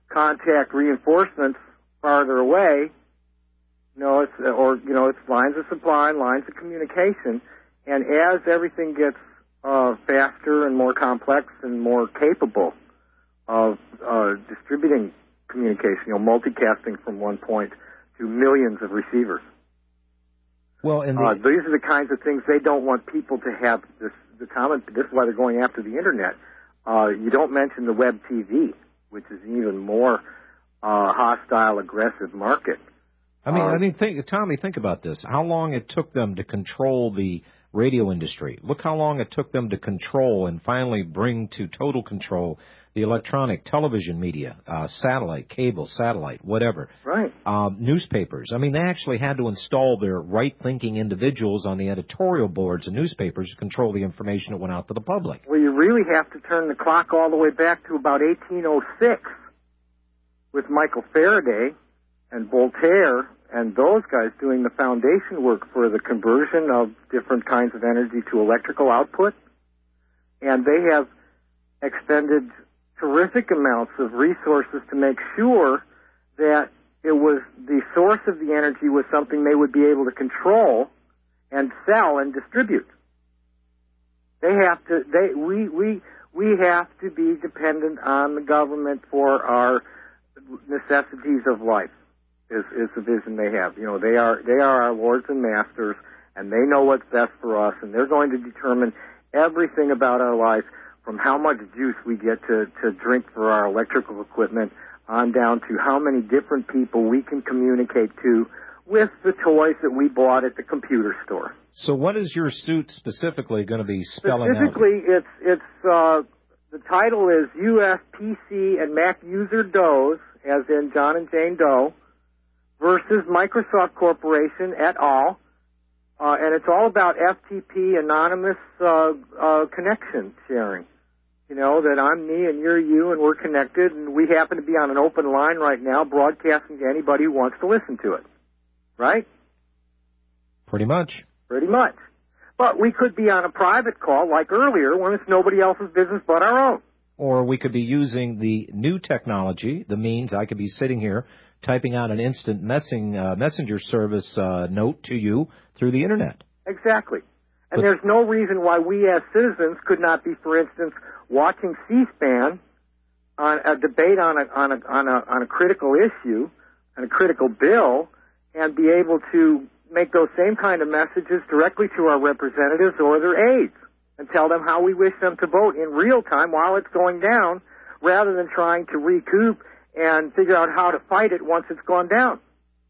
contact reinforcements farther away. You know, it's, or, you know, it's lines of supply and lines of communication. And as everything gets uh, faster and more complex and more capable of uh, distributing communication, you know, multicasting from one point to millions of receivers. Well, and the, uh, these are the kinds of things they don't want people to have. This, the common. This is why they're going after the internet. Uh, you don't mention the web T V, which is an even more uh, hostile, aggressive market. I mean, um, I mean, think, Tommy, think about this. How long it took them to control the radio industry. Look how long it took them to control and finally bring to total control the electronic television media, uh, satellite, cable, satellite, whatever. Right. Um, newspapers. I mean, they actually had to install their right-thinking individuals on the editorial boards of newspapers to control the information that went out to the public. Well, you really have to turn the clock all the way back to about eighteen oh six with Michael Faraday and Voltaire and those guys doing the foundation work for the conversion of different kinds of energy to electrical output. And they have expended terrific amounts of resources to make sure that it was the source of the energy was something they would be able to control and sell and distribute. They have to, they, we, we, we have to be dependent on the government for our necessities of life. Is, is the vision they have. You know, they are they are our lords and masters, and they know what's best for us, and they're going to determine everything about our life, from how much juice we get to, to drink for our electrical equipment, on down to how many different people we can communicate to with the toys that we bought at the computer store. So what is your suit specifically going to be spelling specifically, out? Specifically, it's, it's uh, the title is U S P C and Mac User Does, as in John and Jane Doe, versus Microsoft Corporation et al. Uh, and it's all about F T P, anonymous uh, uh, connection sharing. You know, that I'm me and you're you and we're connected, and we happen to be on an open line right now broadcasting to anybody who wants to listen to it. Right? Pretty much. Pretty much. But we could be on a private call like earlier when it's nobody else's business but our own. Or we could be using the new technology, the means I could be sitting here typing out an instant messing, uh, messenger service uh, note to you through the Internet. Exactly. And but, there's no reason why we as citizens could not be, for instance, watching C-SPAN on a debate on a, on a, on a, on a critical issue, on a critical bill, and be able to make those same kind of messages directly to our representatives or their aides and tell them how we wish them to vote in real time while it's going down, rather than trying to recoup and figure out how to fight it once it's gone down.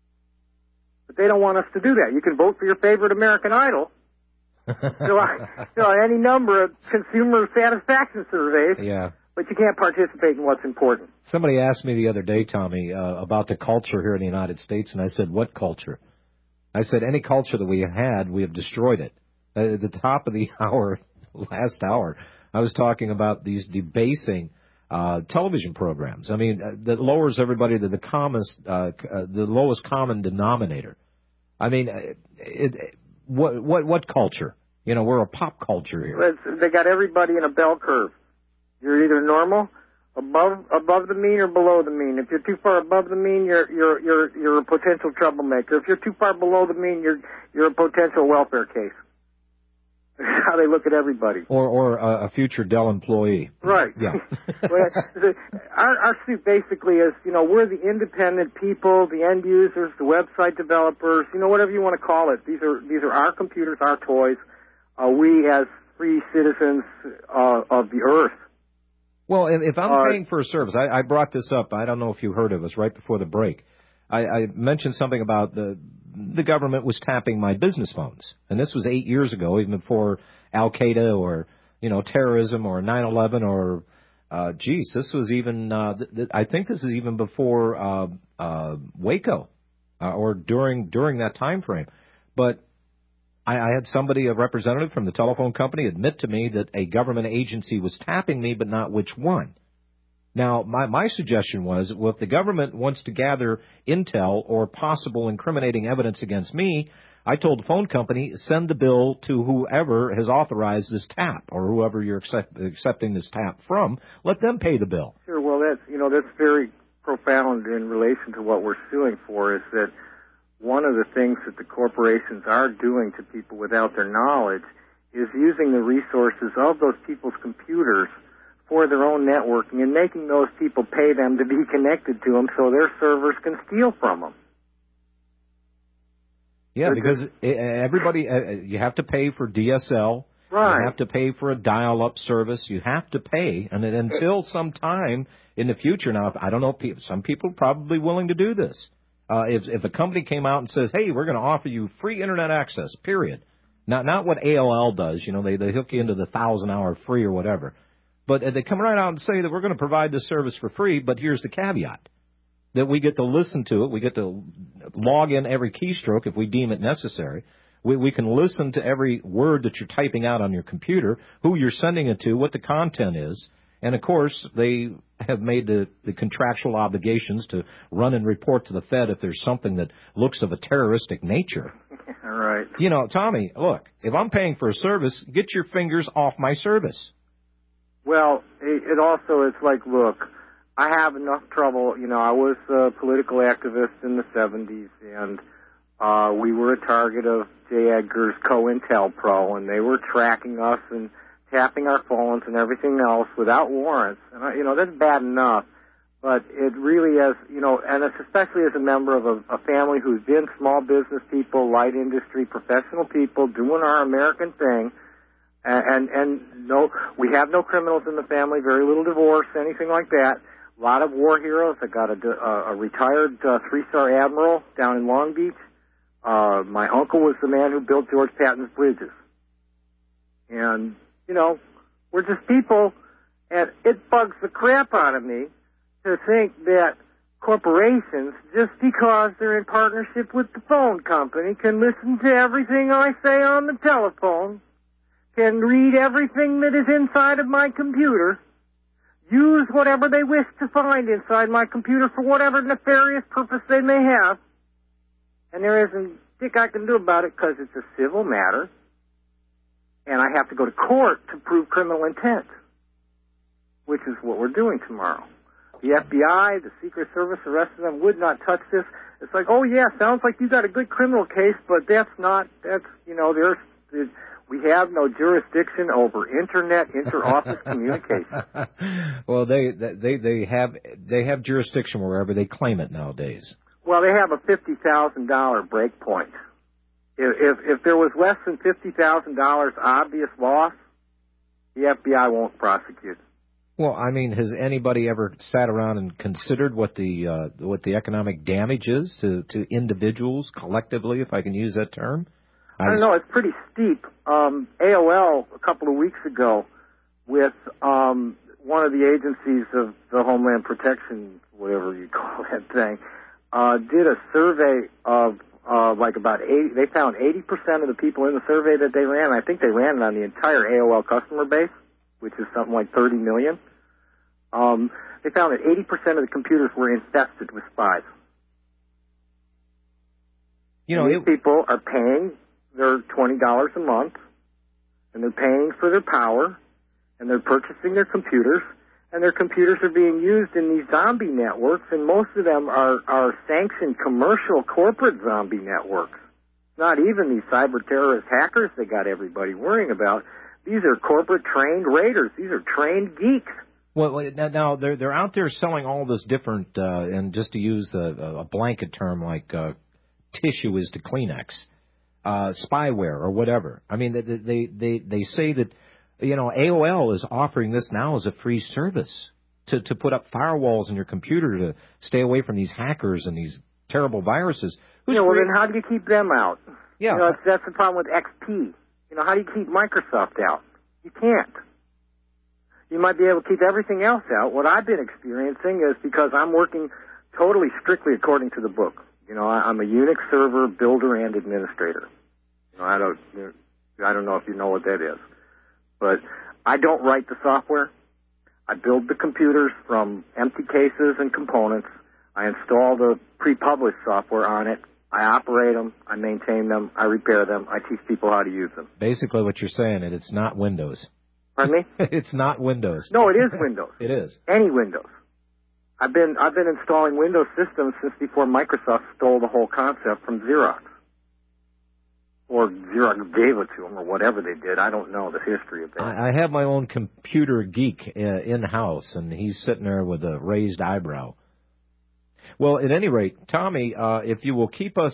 But they don't want us to do that. You can vote for your favorite American Idol. so, I, so any number of consumer satisfaction surveys. Yeah. But you can't participate in what's important. Somebody asked me the other day, Tommy, uh, about the culture here in the United States, and I said, what culture? I said, any culture that we have had, we have destroyed it. Uh, at the top of the hour, last hour, I was talking about these debasing Uh, television programs. I mean, uh, that lowers everybody to the commonest, uh, uh, the lowest common denominator. I mean, it, it, what what what culture? You know, we're a pop culture here. It's, they got everybody in a bell curve. You're either normal, above above the mean, or below the mean. If you're too far above the mean, you're you're you're you're a potential troublemaker. If you're too far below the mean, you're you're a potential welfare case. That's how they look at everybody. Or or uh, a future Dell employee. Right. Yeah. Well, the, our, our suit basically is, you know, we're the independent people, the end users, the website developers, you know, whatever you want to call it. These are these are our computers, our toys. Uh, we, as free citizens uh, of the earth. Well, if, if I'm uh, paying for a service, I, I brought this up. I don't know if you heard of us right before the break. I, I mentioned something about the the government was tapping my business phones, and this was eight years ago, even before Al Qaeda or you know terrorism or nine eleven or uh, geez, this was even uh, th- th- I think this is even before uh, uh, Waco uh, or during during that time frame. But I, I had somebody, a representative from the telephone company, admit to me that a government agency was tapping me, but not which one. Now, my, my suggestion was, well, if the government wants to gather intel or possible incriminating evidence against me, I told the phone company, send the bill to whoever has authorized this tap or whoever you're accept, accepting this tap from. Let them pay the bill. Sure. Well, that's, you know, that's very pro profound in relation to what we're suing for is that one of the things that the corporations are doing to people without their knowledge is using the resources of those people's computers for their own networking and making those people pay them to be connected to them so their servers can steal from them. Yeah, because everybody, you have to pay for D S L. Right. You have to pay for a dial-up service. You have to pay, and until some time in the future. Now, I don't know, some people are probably willing to do this. Uh, if, if a company came out and says, hey, we're going to offer you free Internet access, period. Not not what A O L does, you know, they, they hook you into the thousand-hour free or whatever. But they come right out and say that we're going to provide this service for free, but here's the caveat, that we get to listen to it. We get to log in every keystroke if we deem it necessary. We, we can listen to every word that you're typing out on your computer, who you're sending it to, what the content is. And, of course, they have made the, the contractual obligations to run and report to the Fed if there's something that looks of a terroristic nature. All right. You know, Tommy, look, if I'm paying for a service, get your fingers off my service. Well, it, it also is like, look, I have enough trouble. You know, I was a political activist in the seventies, and uh, we were a target of J. Edgar's COINTELPRO, and they were tracking us and tapping our phones and everything else without warrants. And, I, you know, that's bad enough. But it really is, you know, and it's especially as a member of a, a family who's been small business people, light industry, professional people, doing our American thing. And, and, and no, we have no criminals in the family, very little divorce, anything like that. A lot of war heroes. I got a, a, a retired uh, three-star admiral down in Long Beach. Uh, my uncle was the man who built George Patton's bridges. And, you know, we're just people, and it bugs the crap out of me to think that corporations, just because they're in partnership with the phone company, can listen to everything I say on the telephone, can read everything that is inside of my computer, use whatever they wish to find inside my computer for whatever nefarious purpose they may have, and there isn't a dick I can do about it because it's a civil matter, and I have to go to court to prove criminal intent, which is what we're doing tomorrow. The F B I, the Secret Service, the rest of them would not touch this. It's like, oh, yeah, sounds like you got a good criminal case, but that's not, that's, you know, there's, there's we have no jurisdiction over Internet inter-office communication. Well, they, they, they have, they have jurisdiction wherever they claim it nowadays. Well, they have a fifty thousand dollars break point. If, if, if there was less than fifty thousand dollars obvious loss, the F B I won't prosecute. Well, I mean, has anybody ever sat around and considered what the uh, what the economic damage is to, to individuals collectively, if I can use that term? I don't know. It's pretty steep. Um, A O L a couple of weeks ago with um, one of the agencies of the Homeland Protection, whatever you call that thing, uh, did a survey of uh, like about eighty. They found eighty percent of the people in the survey that they ran. I think they ran it on the entire A O L customer base, which is something like thirty million. Um, they found that eighty percent of the computers were infested with spies. You know, these it, people are paying their twenty dollars a month, and they're paying for their power, and they're purchasing their computers, and their computers are being used in these zombie networks, and most of them are, are sanctioned commercial corporate zombie networks. Not even these cyber terrorist hackers they got everybody worrying about. These are corporate trained raiders. These are trained geeks. Well, now they're they're out there selling all this different, uh, and just to use a, a blanket term like uh, tissue is to Kleenex, uh, spyware or whatever. I mean, they, they they they say that, you know, A O L is offering this now as a free service to to put up firewalls in your computer to stay away from these hackers and these terrible viruses. Who's yeah, well, then how do you keep them out? Yeah, you know, that's, that's the problem with X P. You know, how do you keep Microsoft out? You can't. You might be able to keep everything else out. What I've been experiencing is because I'm working totally strictly according to the book. You know, I'm a Unix server builder and administrator. You know, I don't, I don't know if you know what that is, but I don't write the software. I build the computers from empty cases and components. I install the pre-published software on it. I operate them. I maintain them. I repair them. I teach people how to use them. Basically, what you're saying is it's not Windows. Pardon me? It's not Windows. No, it is Windows. It is. Any Windows. I've been I've been installing Windows systems since before Microsoft stole the whole concept from Xerox. Or Xerox gave it to them, or whatever they did. I don't know the history of that. I, I have my own computer geek uh, in-house, and he's sitting there with a raised eyebrow. Well, at any rate, Tommy, uh, if you will keep us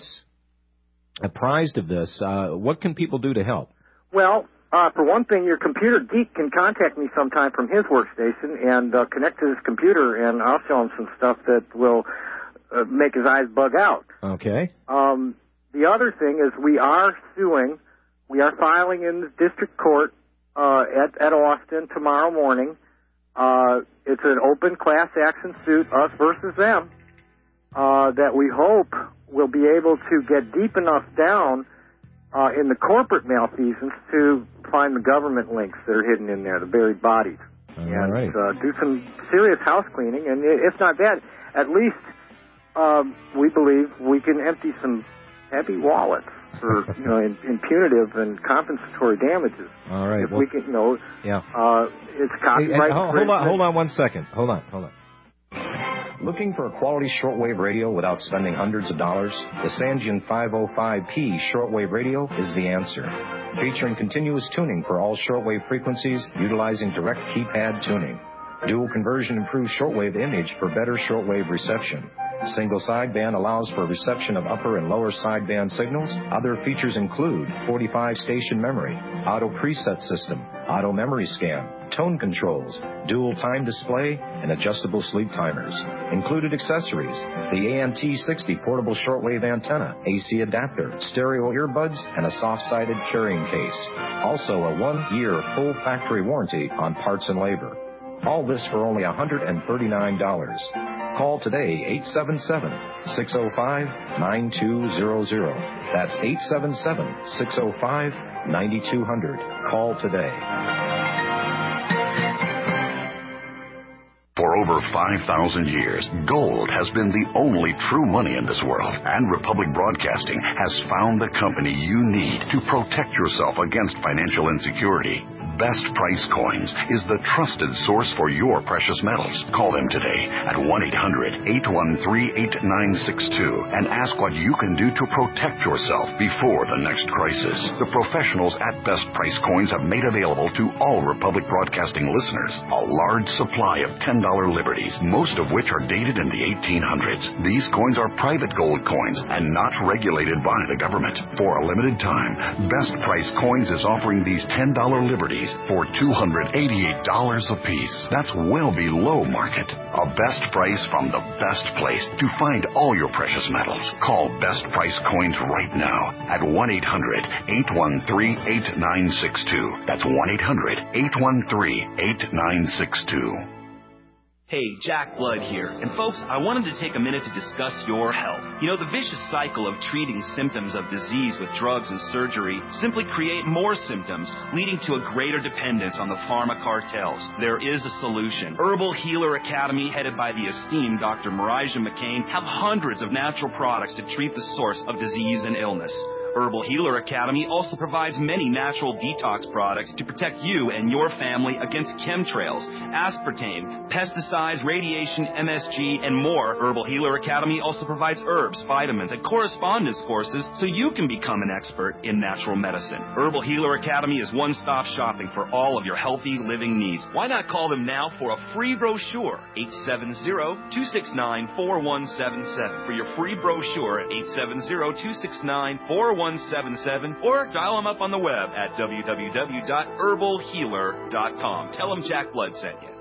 apprised of this, uh, what can people do to help? Well, uh, for one thing, your computer geek can contact me sometime from his workstation and uh, connect to his computer, and I'll show him some stuff that will uh, make his eyes bug out. Okay. Um, the other thing is we are suing. We are filing in the district court uh, at, at Austin tomorrow morning. Uh, it's an open class action suit, us versus them, uh, that we hope will be able to get deep enough down uh, in the corporate malfeasance to find the government links that are hidden in there, the buried bodies, All and right. uh, do some serious house cleaning. And if not that, at least um, we believe we can empty some heavy wallets for you know in, in punitive and compensatory damages. All right. If well, we can, you know, yeah. uh, it's copyright. Hey, hold, hold on, hold on one second. Hold on, hold on. Looking for a quality shortwave radio without spending hundreds of dollars? The Sangean five oh five P shortwave radio is the answer. Featuring continuous tuning for all shortwave frequencies, utilizing direct keypad tuning. Dual conversion improves shortwave image for better shortwave reception. Single sideband allows for reception of upper and lower sideband signals. Other features include forty-five station memory, auto preset system, auto memory scan, tone controls, dual time display, and adjustable sleep timers. Included accessories: the A N T sixty portable shortwave antenna, A C adapter, stereo earbuds, and a soft-sided carrying case. Also a one-year full factory warranty on parts and labor. All this for only one hundred thirty-nine dollars. Call today, eight seven seven, six oh five, nine two zero zero. That's eight seven seven, six oh five, nine two zero zero. Call today. For over five thousand years, gold has been the only true money in this world, and Republic Broadcasting has found the company you need to protect yourself against financial insecurity. Best Price Coins is the trusted source for your precious metals. Call them today at one eight hundred, eight one three, eight nine six two and ask what you can do to protect yourself before the next crisis. The professionals at Best Price Coins have made available to all Republic Broadcasting listeners a large supply of ten dollar liberties, most of which are dated in the eighteen hundreds. These coins are private gold coins and not regulated by the government. For a limited time, Best Price Coins is offering these ten dollar liberties for two hundred eighty-eight dollars a piece. That's well below market. A best price from the best place to find all your precious metals. Call Best Price Coins right now at one eight hundred, eight one three, eight nine six two. That's one eight hundred, eight one three, eight nine six two. Hey, Jack Blood here. And folks, I wanted to take a minute to discuss your health. You know, the vicious cycle of treating symptoms of disease with drugs and surgery simply create more symptoms, leading to a greater dependence on the pharma cartels. There is a solution. Herbal Healer Academy, headed by the esteemed Doctor Marija McCain, have hundreds of natural products to treat the source of disease and illness. Herbal Healer Academy also provides many natural detox products to protect you and your family against chemtrails, aspartame, pesticides, radiation, M S G, and more. Herbal Healer Academy also provides herbs, vitamins, and correspondence courses so you can become an expert in natural medicine. Herbal Healer Academy is one-stop shopping for all of your healthy living needs. Why not call them now for a free brochure? eight seven zero, two six nine, four one seven seven. For your free brochure at eight seven zero, two six nine, four one seven seven, or dial them up on the web at w w w dot herbal healer dot com. Tell them Jack Blood sent you.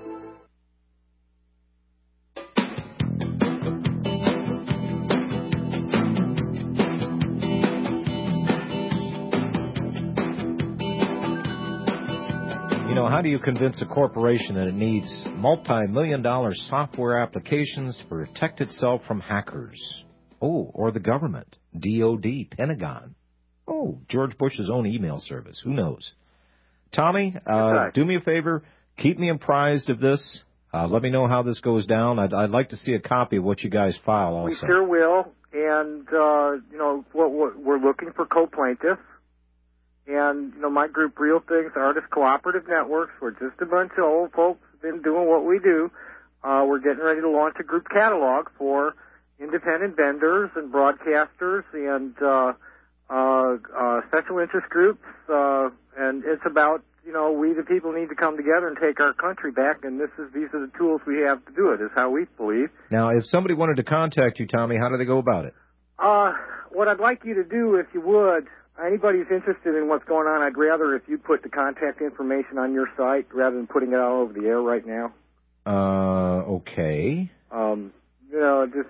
You know, how do you convince a corporation that it needs multi-million dollar software applications to protect itself from hackers? Oh, or the government, D O D, Pentagon. Oh, George Bush's own email service. Who knows? Tommy, uh, do me a favor. Keep me apprised of this. Uh, let me know how this goes down. I'd, I'd like to see a copy of what you guys file also. We sure will. And, uh, you know, what, what, we're looking for co-plaintiffs. And, you know, my group, Real Things Artist Cooperative Networks, we're just a bunch of old folks who've been doing what we do. uh, we're getting ready to launch a group catalog for independent vendors and broadcasters and uh, uh, uh, special interest groups, uh, and it's about, you know, we the people need to come together and take our country back, and this is these are the tools we have to do it, is how we believe. Now, if somebody wanted to contact you, Tommy, how do they go about it? Uh, what I'd like you to do, if you would, anybody who's interested in what's going on, I'd rather if you put the contact information on your site rather than putting it out over the air right now. Uh, okay. Um, you know, just...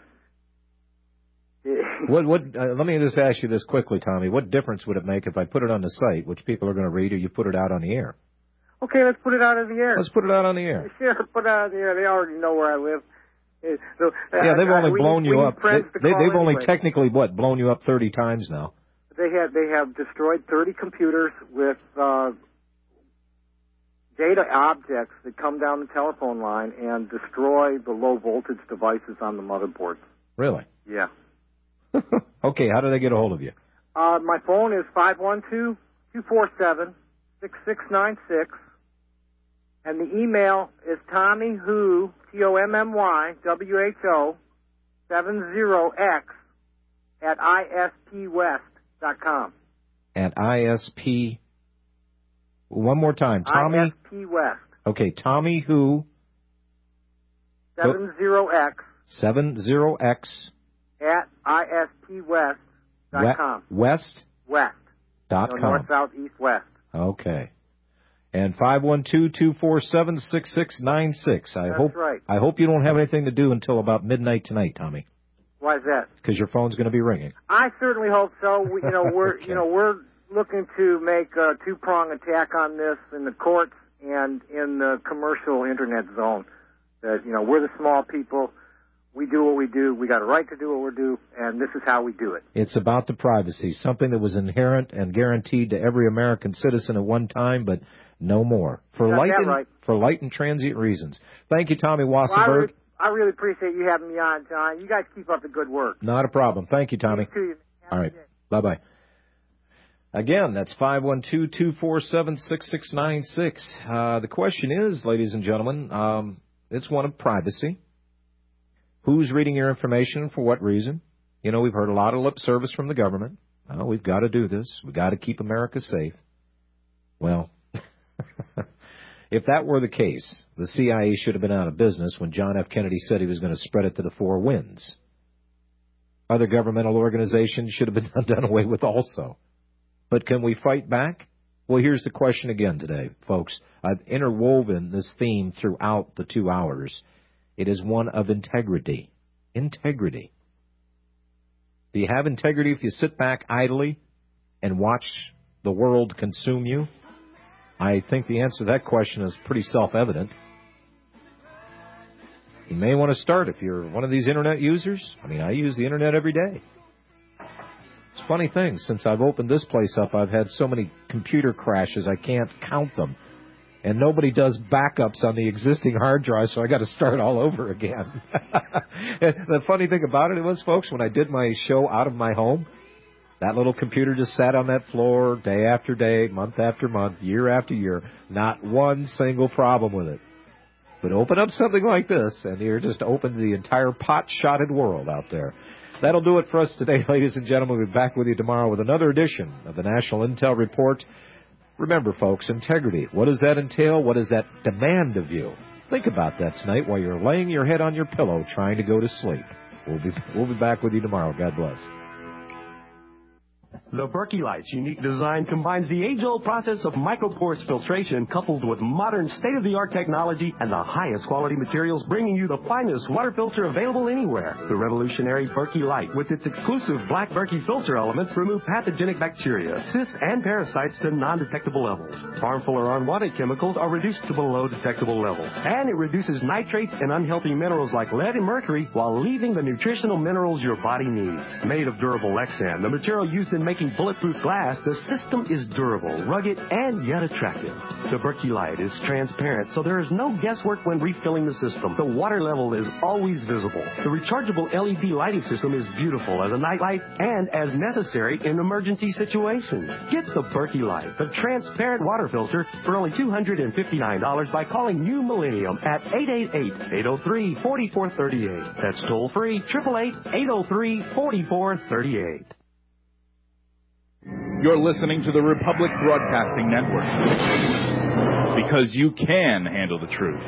what? What? Uh, let me just ask you this quickly, Tommy. What difference would it make if I put it on the site, which people are going to read, or you put it out on the air? Okay, let's put it out on the air. Let's put it out on the air. Sure, put it out on the air. They already know where I live. So, uh, yeah, they've only we, blown we you up. They, they, they've anyway. only technically, what, blown you up thirty times now. They have they have destroyed thirty computers with uh, data objects that come down the telephone line and destroy the low voltage devices on the motherboards. Really? Yeah. Okay, how do they get a hold of you? Uh, my phone is five one two, two four seven, six six nine six, and the email is Tommy Who, T O M M Y W H O, seven zero X at I S P west dot com. At I S P... One more time. Tommy... I S P West. Okay, Tommy Who... seven zero X. seven zero X... At I S P west dot com. West? West. Dot no, com. North, south, east, west. Okay. And five one two, two four seven, six six nine six. I That's hope right. I hope you don't have anything to do until about midnight tonight, Tommy. Why is that? Because your phone's going to be ringing. I certainly hope so. We, you know, we're Okay. you know we're looking to make a two-prong attack on this in the courts and in the commercial internet zone. That you know we're the small people. We do what we do. We got a right to do what we do, and this is how we do it. It's about the privacy, something that was inherent and guaranteed to every American citizen at one time, but no more. For Got light that and, right. for light and transient reasons. Thank you, Tommy Well, I, Wassenberg. really, I really appreciate you having me on, John. You guys keep up the good work. Not a problem. Thank you, Tommy. You too. All right. Bye-bye. Again, that's five one two, two four seven, six six nine six. Uh, the question is, ladies and gentlemen, um, it's one of privacy. Who's reading your information and for what reason? You know, we've heard a lot of lip service from the government. Oh, we've got to do this. We've got to keep America safe. Well, if that were the case, the C I A should have been out of business when John F. Kennedy said he was going to spread it to the four winds. Other governmental organizations should have been done away with also. But can we fight back? Well, here's the question again today, folks. I've interwoven this theme throughout the two hours. It is one of integrity. Integrity. Do you have integrity if you sit back idly and watch the world consume you? I think the answer to that question is pretty self-evident. You may want to start if you're one of these internet users. I mean, I use the internet every day. It's a funny thing. Since I've opened this place up, I've had so many computer crashes, I can't count them. And nobody does backups on the existing hard drive, so I got to start all over again. The funny thing about it was, folks, when I did my show out of my home, that little computer just sat on that floor day after day, month after month, year after year. Not one single problem with it. But open up something like this, and you're just open to the entire pot-shotted world out there. That'll do it for us today, ladies and gentlemen. We'll be back with you tomorrow with another edition of the National Intel Report. Remember, folks, integrity. What does that entail? What does that demand of you? Think about that tonight while you're laying your head on your pillow trying to go to sleep. We'll be, we'll be back with you tomorrow. God bless. The Berkey Light's unique design combines the age-old process of microporous filtration coupled with modern state-of-the-art technology and the highest quality materials, bringing you the finest water filter available anywhere. The revolutionary Berkey Light, with its exclusive black Berkey filter elements, remove pathogenic bacteria, cysts, and parasites to non-detectable levels. Harmful or unwanted chemicals are reduced to below detectable levels. And it reduces nitrates and unhealthy minerals like lead and mercury while leaving the nutritional minerals your body needs. Made of durable Lexan, the material used in making bulletproof glass, the system is durable, rugged, and yet attractive. The Berkey Light is transparent, so there is no guesswork when refilling the system. The water level is always visible. The rechargeable L E D lighting system is beautiful as a nightlight and as necessary in emergency situations. Get the Berkey Light, the transparent water filter, for only two hundred fifty-nine dollars by calling New Millennium at eight eight eight, eight oh three, four four three eight. That's toll free, eight eight eight, eight oh three, four four three eight. You're listening to the Republic Broadcasting Network. Because you can handle the truth.